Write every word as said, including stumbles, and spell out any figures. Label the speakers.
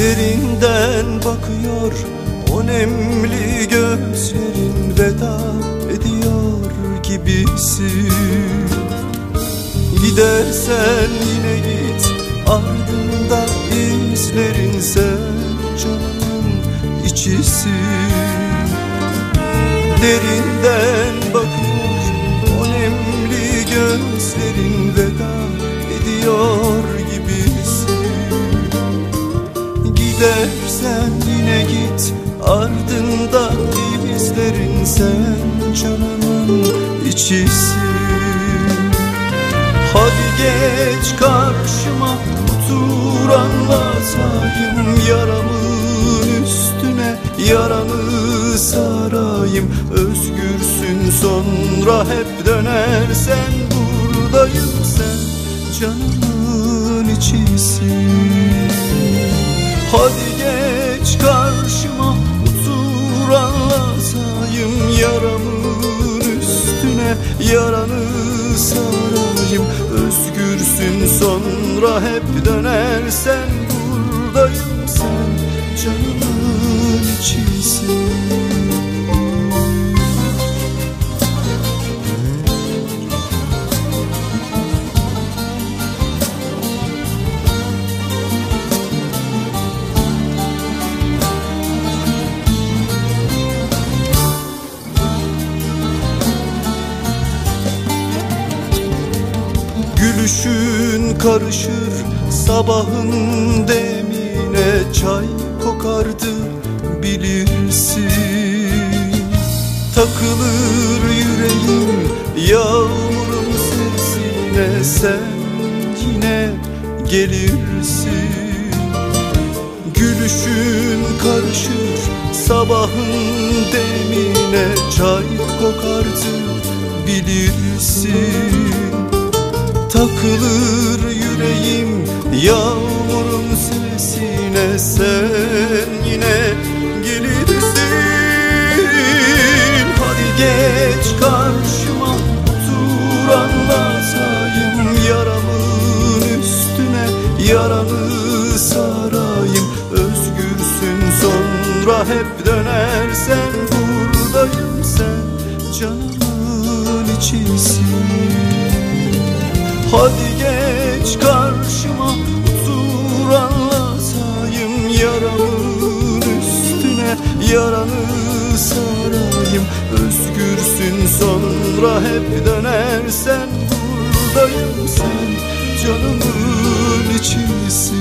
Speaker 1: Derinden bakıyor o nemli gözlerin, veda ediyor gibisin. Gidersen yine git, ardında izlerin, sen canımın içisin. Derinden bakıyor o nemli gözlerin, veda ediyor gibisin. Gidersen yine git, ardında izlerin, sen canımın içisin. Hadi geç karşıma, otur anlatayım yaramın üstüne, yaranı sarayım. Özgürsün sonra hep dönersen, buradayım sen canımın içisin. Hadi geç karşıma, otur anlatayım yaramın üstüne, yaranı sarayım. Özgürsün sonra hep dönersen, buradayım sen canımın içisin. Gülüşün karışır sabahın demine, çay kokardı bilirsin. Takılır yüreğim yağmurun sesine, sen yine gelirsin. Gülüşün karışır sabahın demine, çay kokardı bilirsin. Takılır yüreğim yağmurun sesine, sen yine gelirsin. Hadi geç karşıma, otur anlatayım yaramın üstüne, yaranı sarayım. Özgürsün sonra hep dönersen, buradayım sen canımın içisin. Hadi geç karşıma, otur anlatayım yaramın üstüne, yaranı sarayım. Özgürsün sonra hep dönersen, buradayım sen canımın içisin.